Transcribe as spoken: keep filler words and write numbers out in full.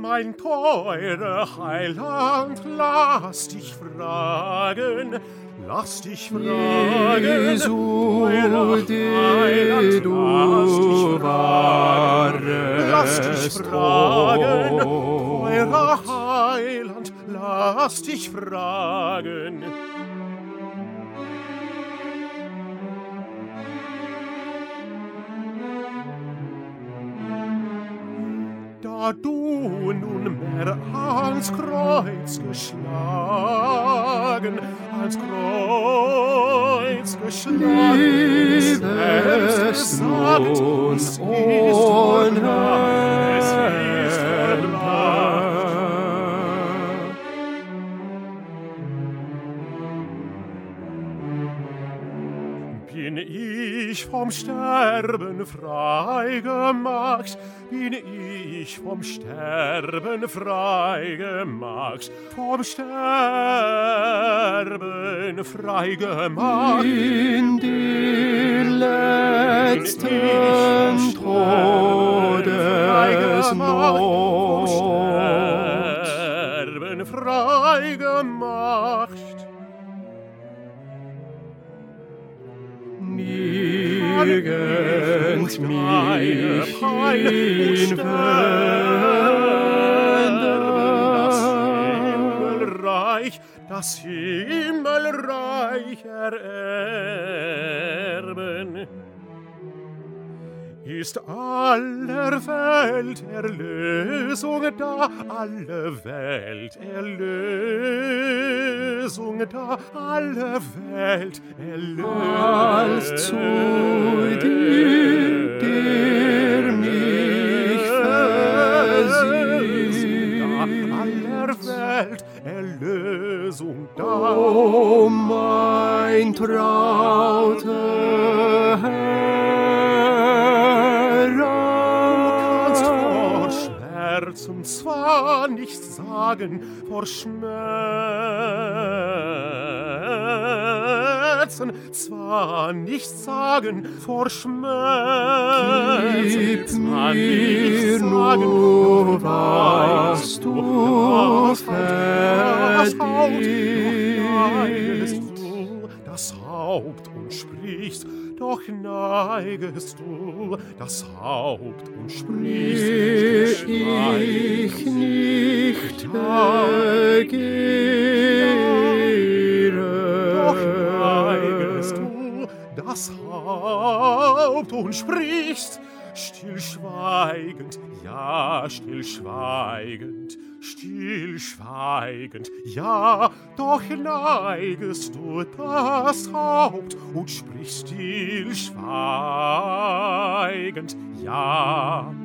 mein teurer Heiland, lass dich fragen, lass dich fragen, Jesu, teurer du Heiland, lass dich warest fragen, tot. teurer Heiland, lass dich fragen. Da du nunmehr ans Kreuz geschlagen, ans Kreuz geschlagen, Liebest selbst nun gesagt, es ist vorbei, es ist vorbei. Bin ich vom Sterben frei gemacht, bin ich vom Sterben frei gemacht, vom Sterben frei gemacht. In die letzten Todesnot. Vom Sterben frei gemacht. Nirgends mich hinwenden, das Himmelreich ererben. Ist aller Welt Erlösung da, alle Welt Erlösung da, alle Welt Erlösung. als zu dir, der mich versieht. Aller Welt Erlösung da. O mein trauter Herr, Du kannst vor Schmerzen zwar nicht sagen, vor Schmerzen zwar nicht sagen, vor Schmerzen gib zwar nicht mir sagen, nur, doch was weißt du das Haupt, verdienst. du das Haupt und sprichst, doch neigest du das Haupt und sprichst, Will still ich schweigend. nicht Ja, doch neigest begehren. du das Haupt und sprichst, stillschweigend, ja, stillschweigend, stillschweigend, ja, doch neigest du das Haupt und sprichst stillschweigend, ja.